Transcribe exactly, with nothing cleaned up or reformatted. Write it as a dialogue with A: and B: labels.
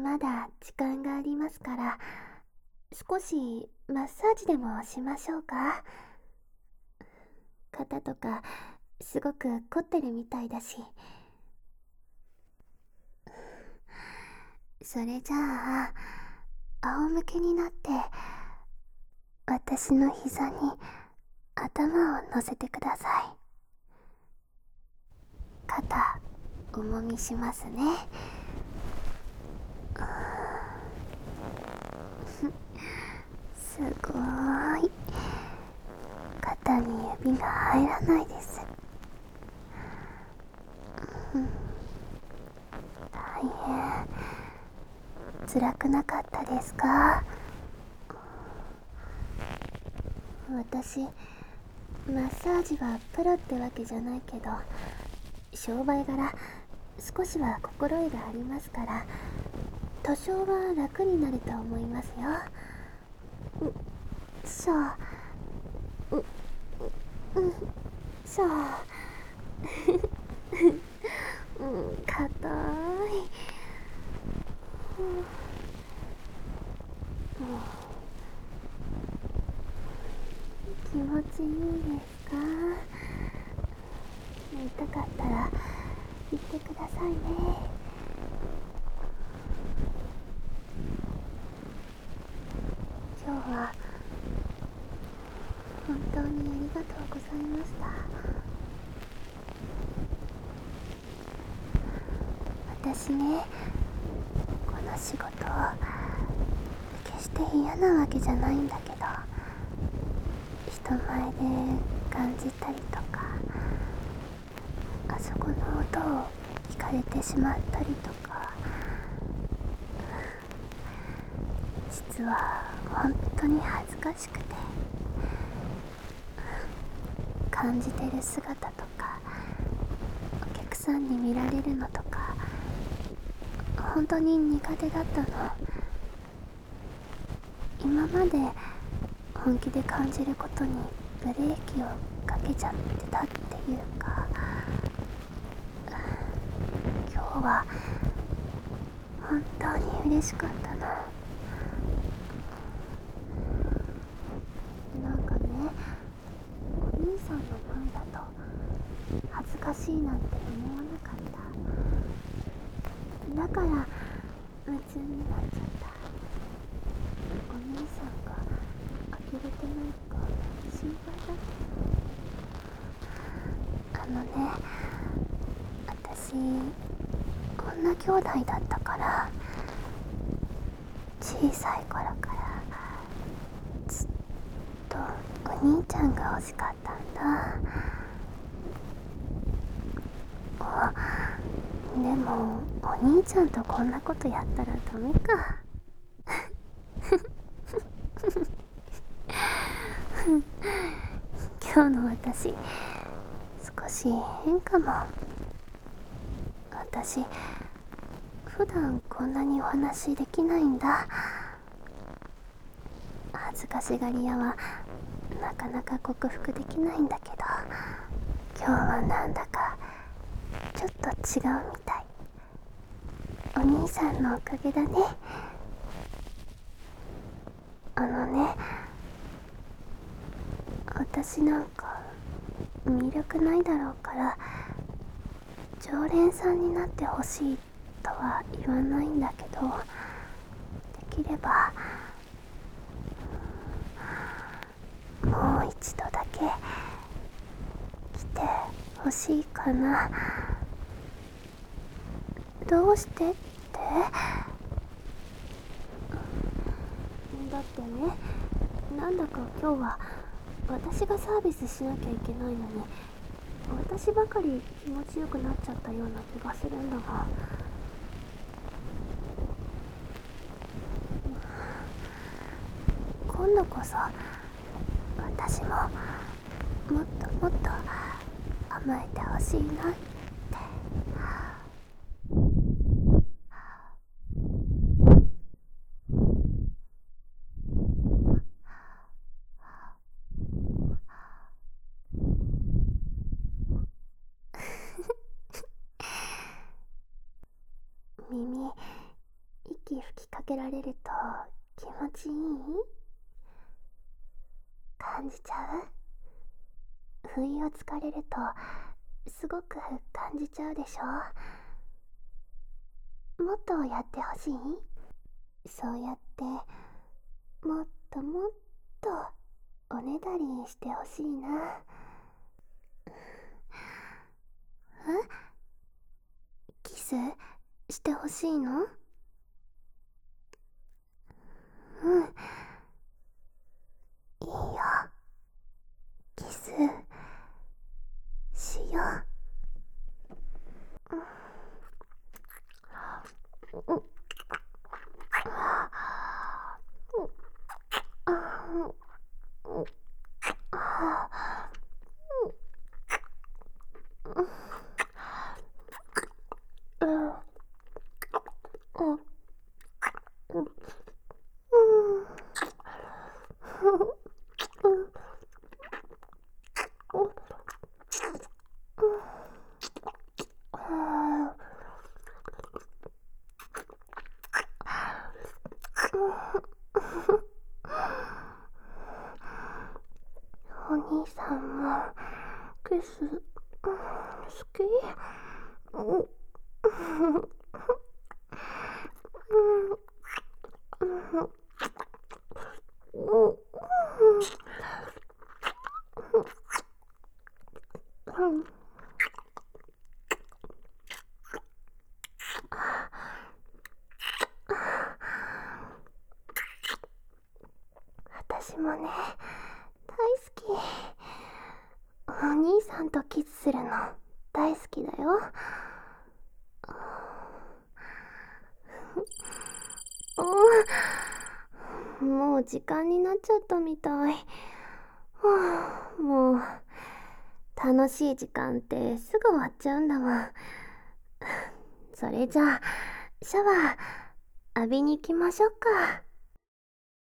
A: まだ時間がありますから、少しマッサージでもしましょうか。肩とかすごく凝ってるみたいだし。それじゃあ、仰向けになって私の膝に頭を乗せてください。肩おもみしますね。すごーい。肩に指が入らないです。大変辛くなかったですか？私マッサージはプロってわけじゃないけど、商売柄少しは心得がありますから、多少は楽になると思いますよ。うしょうううんしょううん硬い。うん、気持ちいいですか？痛かったら言ってくださいね。今日は本当にありがとうございました。私ね、この仕事決して嫌なわけじゃないんだけど、人前で感じたりとか、あそこの音を聞かれてしまったりとか、実は本当に恥ずかしくて、感じてる姿とかお客さんに見られるのとか本当に苦手だったの。今まで本気で感じることにブレーキをかけちゃってたっていうか、今日は本当に嬉しかったの。なんかね、お兄さんの前だと恥ずかしいなんて思わなかった。だから夢中になっちゃった。お兄さんが呆れてないか心配だった。あのね、私女兄弟だったから、小さい頃からずっとお兄ちゃんが欲しかったんだ。おでもお兄ちゃんとこんなことやったらダメか。今日の私少し変かも。私普段こんなにお話できないんだ。恥ずかしがり屋はなかなか克服できないんだけど、今日はなんだかちょっと違うみたい。お兄さんのおかげだね。あのね、私なんか魅力ないだろうから常連さんになってほしいとは言わないんだけど、できればもう一度だけ来てほしいかな。どうしてって？だってね、なんだか今日は私がサービスしなきゃいけないのに、私ばかり気持ちよくなっちゃったような気がするんだが。今度こそ私ももっともっと甘えてほしいなって。耳息息吹きかけられると気持ちいい？感じちゃう？不意をつかれるとすごく感じちゃうでしょ？もっとやってほしい？そうやってもっともっとおねだりしてほしいな。え？キスしてほしいの？うん、いいよ。キスしよう。うん、お兄さんもキス好き？うん私もね、大好き。お兄さんとキスするの大好きだよ。うん、もう時間になっちゃったみたい。はあ、もう楽しい時間ってすぐ終わっちゃうんだもん。それじゃあシャワー浴びに行きましょうか。